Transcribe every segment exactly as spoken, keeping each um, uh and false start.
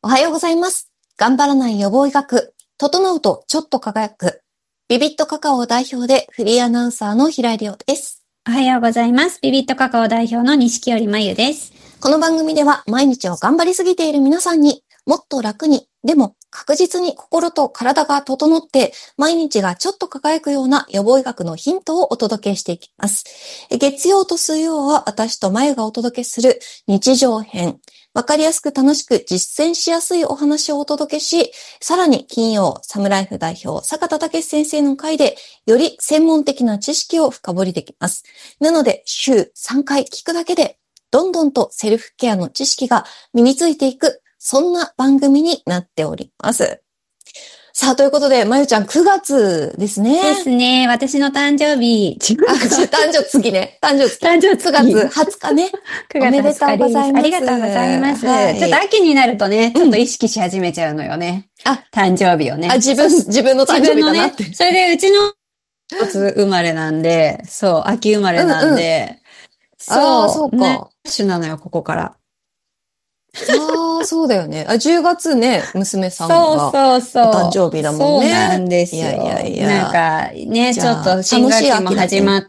おはようございます。頑張らない予防医学、整うとちょっと輝く、ビビットカカオ代表でフリーアナウンサーの平井亮です。 おはようございます。ビビットカカオ代表の錦織真由です。 この番組では毎日を頑張りすぎている皆さんにもっと楽に、でも確実に心と体が整って毎日がちょっと輝くような予防医学のヒントをお届けしていきます。月曜と水曜は私と真由がお届けする日常編。わかりやすく楽しく実践しやすいお話をお届けし、さらに金曜、サムライフ代表、坂田武先生の回で、より専門的な知識を深掘りできます。なので、週さんかい聞くだけで、どんどんとセルフケアの知識が身についていく、そんな番組になっております。さあ、ということで、まゆちゃんくがつですね。 ですね。私の誕生日。 あ、誕生月ね。誕生月。 誕生月。 くがつはつかね。 くがつはつかおめでとうございます。 ありがとうございます。はい、ちょっと秋になるとね、ちょっと意識し始めちゃうのよね。うん、あ、誕生日をね。 あ、自分、自分の誕生日だなって。 ね、それでうちの夏生まれなんで、そう、秋生まれなんで。 うんうん、そう、あ、そうか。 ね、シュなのよ、ここから。 ああ、そうだよね。あ、じゅうがつね、娘さんが。 そうそうそう。 お誕生日だもんね。 そうなんですよ。 いやいやいや。 なんかね、ちょっと新学期も始まって、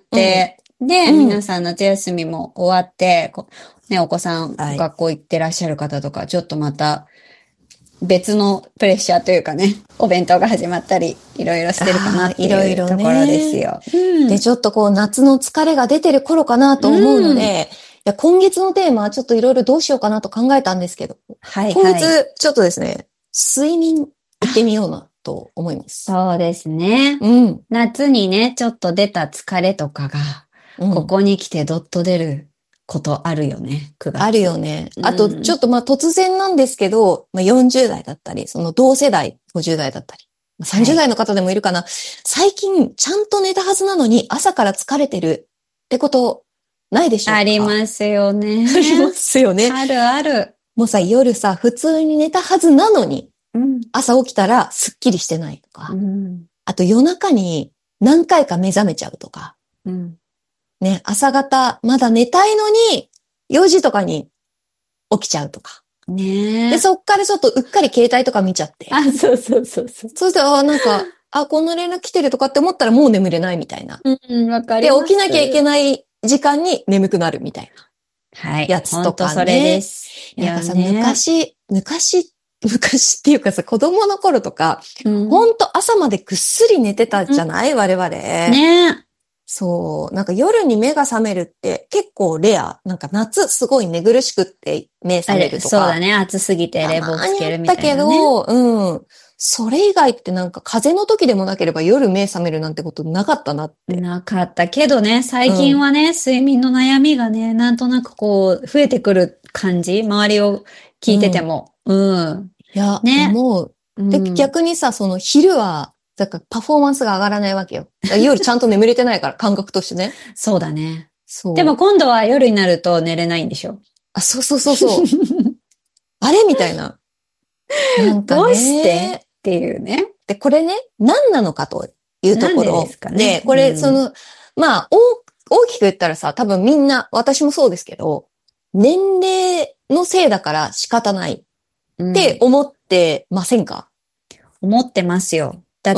ね、で、うん、皆さん夏休みも終わって、ね、お子さん、はい、学校行ってらっしゃる方とか、ちょっとまた別のプレッシャーというかね、お弁当が始まったり、いろいろしてるかなっていうところですよ。 いろいろね、で、ちょっとこう夏の疲れが出てる頃かなと思うので、うん、いや今月のテーマはちょっといろいろどうしようかなと考えたんですけど、はいはい、今月ちょっとですね、睡眠行ってみようなと思います。 そうですね。うん、夏にね、ちょっと出た疲れとかが、うん、ここに来てどっと出ることあるよね、くがつ。 あるよね。あと、ちょっとまあ突然なんですけど、まあ、よんじゅう代だったり、その同世代ごじゅう代だったり、さんじゅう代の方でもいるかな。はい、最近ちゃんと寝たはずなのに朝から疲れてるってことないでしょうか？ ありますよね。 ありますよね。 あるある。 もうさ、夜さ、普通に寝たはずなのに、うん、朝起きたらすっきりしてないとか、うん、あと夜中に何回か目覚めちゃうとか、うん、ね、朝方まだ寝たいのによじとかに起きちゃうとか。 ねえ。 で、そっからちょっとうっかり携帯とか見ちゃって。 あ、そうそうそうそう。 そうしたら、あ、なんか、あ、この連絡来てるとかって思ったらもう眠れないみたいな。 うん、わかります。 で、起きなきゃいけない時間に眠くなるみたいな。はい。やつとかね。 それです。 なんかさ、昔、昔、昔っていうかさ、子供の頃とか、うん、ほんと朝までぐっすり寝てたじゃない、うん、我々。 ねえ。 そう。なんか夜に目が覚めるって結構レア。なんか夏すごい寝苦しくって目覚めるとか。 そうだね。暑すぎて冷房つけるみたいな、ね。 だけど、うん。それ以外ってなんか風邪の時でもなければ夜目覚めるなんてことなかったなって。 なかったけどね、最近はね、うん、睡眠の悩みがね、なんとなくこう、増えてくる感じ、周りを聞いてても。うん。うん、 いや、ね。思う。で、うん、逆にさ、その昼は、だからパフォーマンスが上がらないわけよ。夜ちゃんと眠れてないから、感覚としてね。 そうだね。そう。でも今度は夜になると寝れないんでしょ？ あ、そうそうそうそう。あれみたいな。 なんかね。どうしてっていうね。 で、これね、何なのかというところ。 なんでですかね。 で、これ、うん、その、まあ、大、大きく言ったらさ、多分みんな、私もそうですけど、年齢のせいだから仕方ないって思ってませんか？ うん、思ってますよ。だって、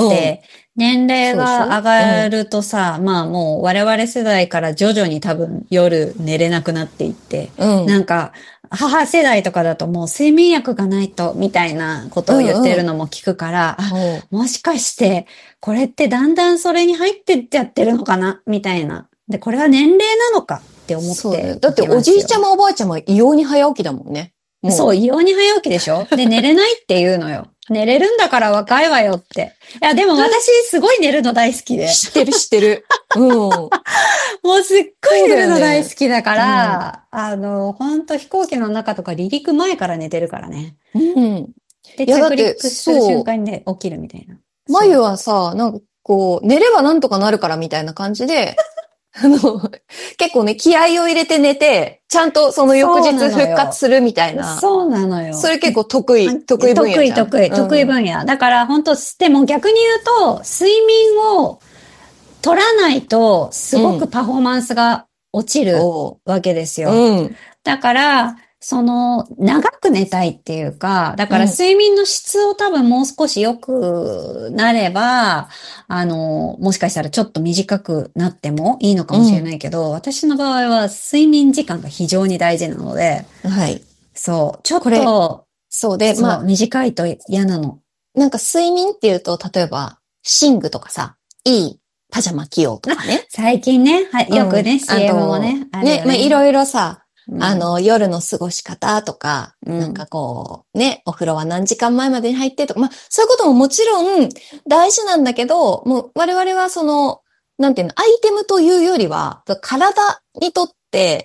年齢が上がるとさ、うん、まあもう我々世代から徐々に多分夜寝れなくなっていって、うん、なんか母世代とかだともう睡眠薬がないとみたいなことを言ってるのも聞くから、うんうん、あ、もしかしてこれってだんだんそれに入ってっちゃってるのかなみたいな。で、これは年齢なのかって思って。そうね。 だっておじいちゃまおばあちゃまは異様に早起きだもんね。 そう、異様に早起きでしょ？で、寝れないっていうのよ。寝れるんだから若いわよって。いや、でも私すごい寝るの大好きで。 知ってる知ってる。うん。もうすっごい寝るの大好きだから、ね、うん、あの、ほんと飛行機の中とか離陸前から寝てるからね。うん。で、着陸する瞬間にね、起きるみたいな。 眉はさ、なんかこう、寝ればなんとかなるからみたいな感じで、あの、結構ね、気合を入れて寝て、ちゃんとその翌日復活するみたいな。 そうなのよ。 それ結構得意、得意分野じゃん。 得意、得意、得意分野。だから本当、でも逆に言うと、睡眠を取らないと、すごくパフォーマンスが落ちるわけですよ。うん、だから、 その、長く寝たいっていうか、だから睡眠の質を多分もう少し良くなれば、あの、もしかしたらちょっと短くなってもいいのかもしれないけど、うん、私の場合は睡眠時間が非常に大事なので、 はい。 そう、ちょっと、 そうで、 まあ、短いと嫌なの。 なんか睡眠っていうと、例えば、寝具とかさ、いいパジャマ着ようとかね。 最近ね、はい、よくね、うん、シーエム もね、あるよね。 ね、まあ、いろいろさ、うん、あの、夜の過ごし方とか、うん、なんかこう、ね、お風呂は何時間前までに入ってとか、まあ、そういうことももちろん大事なんだけど、もう我々はその、なんていうの、アイテムというよりは、体にとって、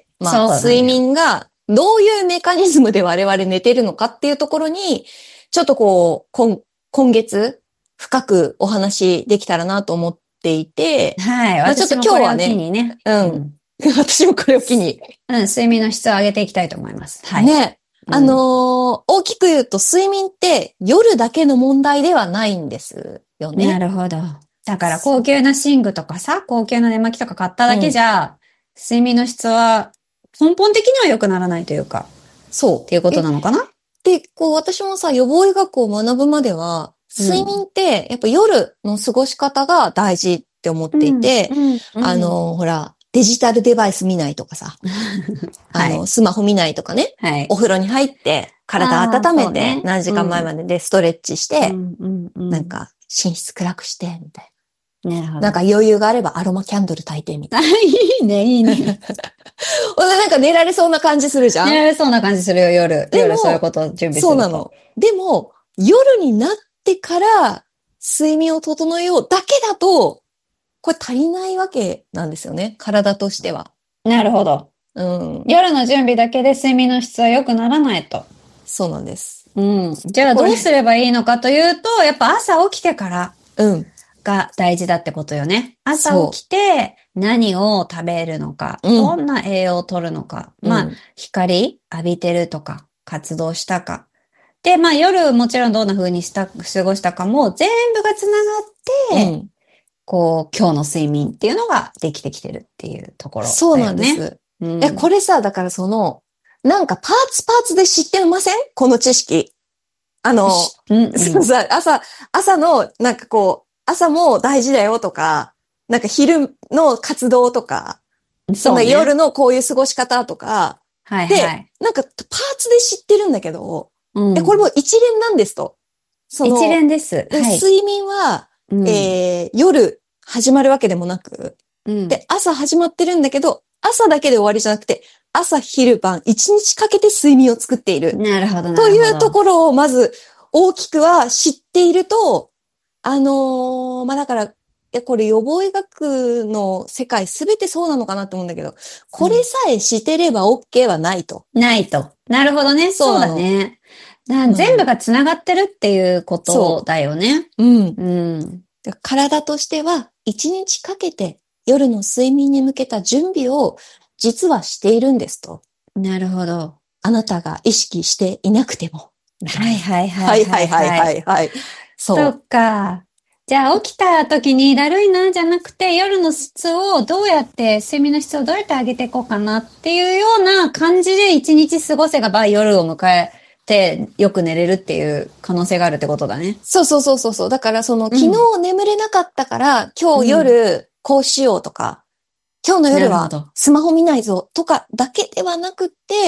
まあ、睡眠がどういうメカニズムで我々寝てるのかっていうところに、ちょっとこう、今、今月、深くお話できたらなと思っていて、 はい。 まあ、ちょっと今日はね、 ねうん。うん私もこれを機に。 うん、睡眠の質を上げていきたいと思います。はい。 ね。あのーうん、大きく言うと睡眠って夜だけの問題ではないんですよね。 なるほど。だから高級な寝具とかさ、高級な寝巻きとか買っただけじゃ、うん、睡眠の質は根本的には良くならないというか。 そう。 っていうことなのかな？ で、こう私もさ、予防医学を学ぶまでは、睡眠ってやっぱ夜の過ごし方が大事って思っていて、うんうんうん、あの、ほら、デジタルデバイス見ないとかさ、あの、はい、スマホ見ないとかね、はい、お風呂に入って体温めて何時間前まででストレッチして、うんうんうん、なんか寝室暗くしてみたいな。なるほど。なんか余裕があればアロマキャンドル焚いてみたいな。 いいね、いいね。 なんか寝られそうな感じするじゃん。 寝られそうな感じするよ、夜。夜そういうことを準備すると。 そうなの。でも、夜になってから睡眠を整えようだけだと、これ足りないわけなんですよね。体としては。 なるほど。うん。夜の準備だけで睡眠の質は良くならないと。 そうなんです。 うん。じゃあどうすればいいのかというと、やっぱ朝起きてから。うん。が大事だってことよね。朝起きて何を食べるのか、うん、どんな栄養を取るのか、うん、まあ、光浴びてるとか、活動したか。で、まあ夜もちろんどんな風にした、過ごしたかも全部がつながって、うん、こう、今日の睡眠っていうのができてきてるっていうところだよね。 そうなんです。うん、え、これさ、だからその、なんかパーツパーツで知ってません？この知識。あの、うんうん、そうさ、朝、朝の、なんかこう、朝も大事だよとか、なんか昼の活動とか、そんな夜のこういう過ごし方とか、はいはい、で、なんかパーツで知ってるんだけど、うん、えこれも一連なんですと。 その一連です。 はい、睡眠は、うん、えー、夜始まるわけでもなく、うん、で、朝始まってるんだけど、朝だけで終わりじゃなくて、朝、昼、晩、一日かけて睡眠を作っている。 なるほど、なるほど。 というところをまず大きくは知っていると、あのー、まあ、だから、いや、これ予防医学の世界すべてそうなのかなと思うんだけど、これさえしてれば OK はないと。 ないと。なるほどね。そうだね。だ全部が繋がってるっていうことだよね。 うん。うん。体としては一日かけて夜の睡眠に向けた準備を実はしているんですと。 なるほど。 あなたが意識していなくても。 はいはいはいはい。 はいはいはいはい。 そう。そっか。じゃあ起きた時にだるいなじゃなくて夜の質をどうやって睡眠の質をどうやって上げていこうかなっていうような感じで一日過ごせば夜を迎えてよく寝れるっていう可能性があるってことだね。 そうそうそうそう。だからその、昨日眠れなかったから、うん、今日夜こうしようとか、うん、今日の夜はスマホ見ないぞとかだけではなくって、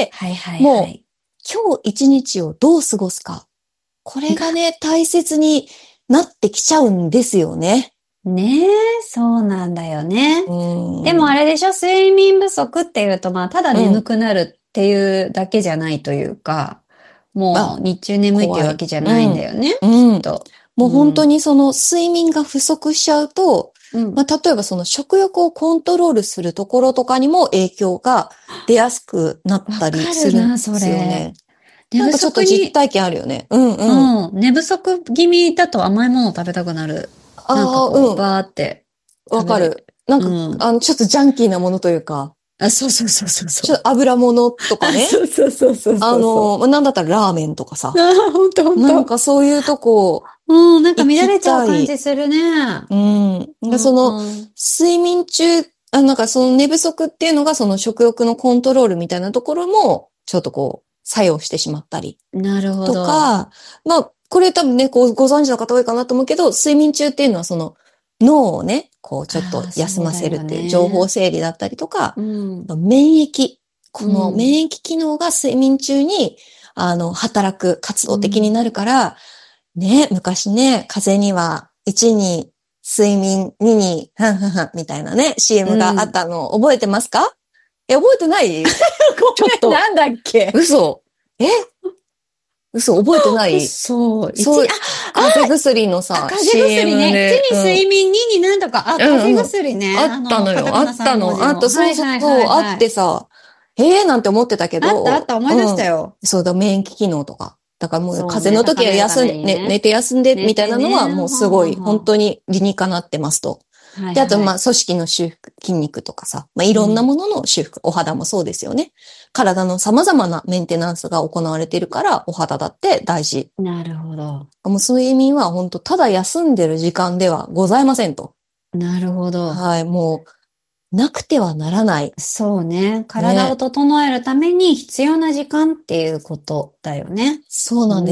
はいはいはい、もう今日一日をどう過ごすか。これがね、大切になってきちゃうんですよね。 ねえ、そうなんだよね。でもあれでしょ、睡眠不足っていうと、まあ、ただ眠くなるっていうだけじゃないというか、うん、もう日中眠いっていうわけじゃないんだよね。うん。うん、ともう本当にその睡眠が不足しちゃうと、うん、まあ、例えばその食欲をコントロールするところとかにも影響が出やすくなったりするんですよね。なんかちょっと実体験あるよね。うんうん。 うん。寝不足気味だと甘いものを食べたくなる。なんかこう、うん、バーって。 わかる。なんか、うん、あの、ちょっとジャンキーなものというか。 あ、そうそうそうそうそう。 ちょっと油物とかね。 そうそうそうそうそう。 あの、なんだったらラーメンとかさ。 あ、ほんとほんと。 なんかそういうとこ。 うん、なんか乱れちゃう感じするね。 うん。うん、その、睡眠中、あ、なんかその寝不足っていうのがその食欲のコントロールみたいなところも、ちょっとこう、 作用してしまったり。 なるほど。 とか、まあ、これ多分ね、こうご存知の方多いかなと思うけど、睡眠中っていうのはその脳をね、こうちょっと休ませるっていう情報整理だったりとか、 うん、 免疫。この免疫機能が睡眠中に、あの、働く活動的になるから、うん、ね、昔ね、風邪にはいちに睡眠、にに、はんはんはんみたいなね、シーエム があったの覚えてますか？え、覚えてないちょっと。 なんだっけ？ 嘘。え嘘、覚えてない？ そう。 そう、風邪薬のさ、 風邪薬ね。いちに睡眠、にになんとか、あ、風邪薬ね。 あったのよ、あったの。あった、そうそうそう、あってさ、ええなんて思ってたけど。 あったあった、思い出したよ。 そうだ、免疫機能とか。だからもう風邪の時は休んで、寝て休んでみたいなのはもうすごい、本当に理にかなってますと。で、あと、まあ、組織の修復、筋肉とかさ、まあ、いろんなものの修復、お肌もそうですよね。体の様々なメンテナンスが行われているから、お肌だって大事。 なるほど。 もう睡眠は本当ただ休んでる時間ではございませんと。 なるほど。 はい、もう、なくてはならない。 そうね。体を整えるために必要な時間っていうことだよね。 そうなんです。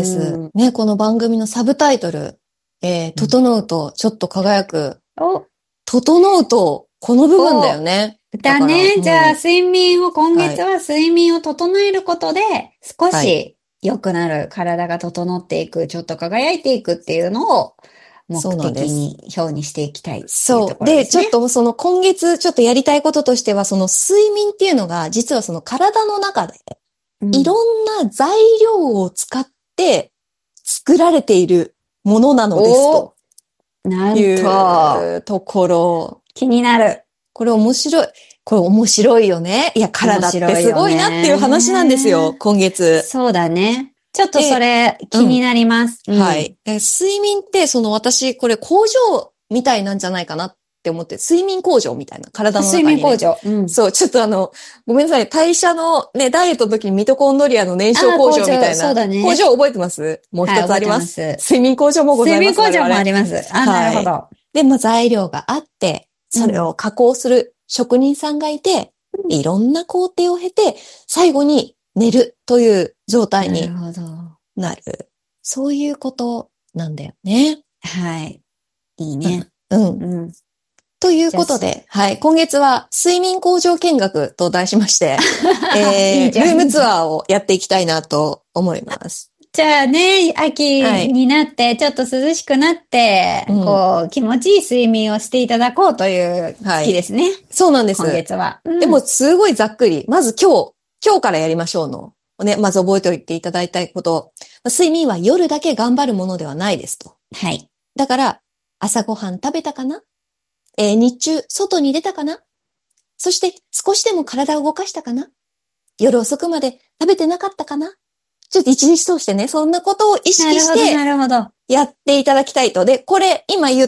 ね、この番組のサブタイトル、えー、整うとちょっと輝く。 お整うと、この部分だよね。 だね。じゃあ、睡眠を、今月は睡眠を整えることで、少し良くなる、体が整っていく、ちょっと輝いていくっていうのを、目的に、表にしていきたい、ね。 そう。で、ちょっとその今月ちょっとやりたいこととしては、その睡眠っていうのが、実はその体の中で、いろんな材料を使って作られているものなのですと。 なんと、ところ。 気になる。 これ面白い。これ面白いよね。いや、体ってすごいなっていう話なんですよ、今月。 そうだね。ちょっとそれ気になります。 うんうん、はい。睡眠ってその私、これ工場みたいなんじゃないかなって思って、睡眠工場みたいな体の中に、ね。 睡眠工場、うん。 そう、ちょっとあの、ごめんなさい。代謝のね、ダイエットの時にミトコンドリアの燃焼工場みたいな。 そうだね。 工場覚えてます？もう一つあります。はい、ます睡眠工場もございます。 睡眠工場もあります。あ、なるほど。はい、 で、まあ材料があって、それを加工する職人さんがいて、うん、いろんな工程を経て、最後に寝るという状態になる。なる。そういうことなんだよね。 はい。いいね。 うん。うん。うん、ということで、はい。今月は睡眠工場見学と題しまして、えー、いいルームツアーをやっていきたいなと思います。 じゃあね、秋になって、ちょっと涼しくなって、はい、こう、気持ちいい睡眠をしていただこうという月ですね。はい、 そうなんです。 今月は。 うん、でも、すごいざっくり。まず今日、今日からやりましょうの。ね、まず覚えておいていただいたいこと。睡眠は夜だけ頑張るものではないですと。 はい。 だから、朝ごはん食べたかな？えー、日中、外に出たかな？そして、少しでも体を動かしたかな？夜遅くまで食べてなかったかな？ちょっと一日通してね、そんなことを意識して、 なるほど、なるほど。 やっていただきたいと。で、これ、今言った、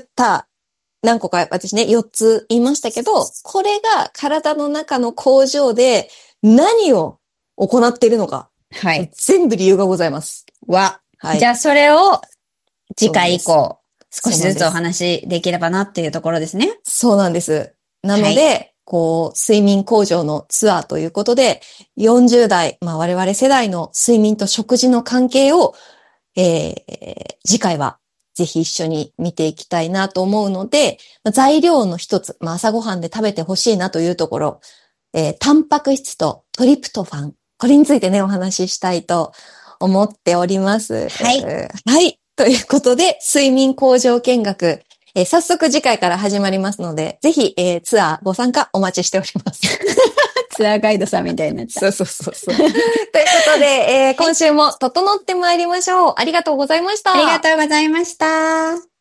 何個か私ね、よっつ言いましたけど、これが体の中の工場で何を行っているのか。 はい。 全部理由がございます。 わ。はい。じゃあ、それを次回以降、少しずつお話できればなっていうところですね。 そうなんです。なので、はい、こう、睡眠工場のツアーということで、よんじゅう代、まあ我々世代の睡眠と食事の関係を、えー、次回はぜひ一緒に見ていきたいなと思うので、材料の一つ、まあ朝ごはんで食べてほしいなというところ、えー、タンパク質とトリプトファン、これについてね、お話ししたいと思っております。 はい。 はい。ということで、睡眠工場見学、えー、早速次回から始まりますので、ぜひ、えー、ツアーご参加お待ちしております。 ツアーガイドさんみたいなやつ。 そうそうそうそう。ということで、えー、今週も整ってまいりましょう。ありがとうございました。 ありがとうございました。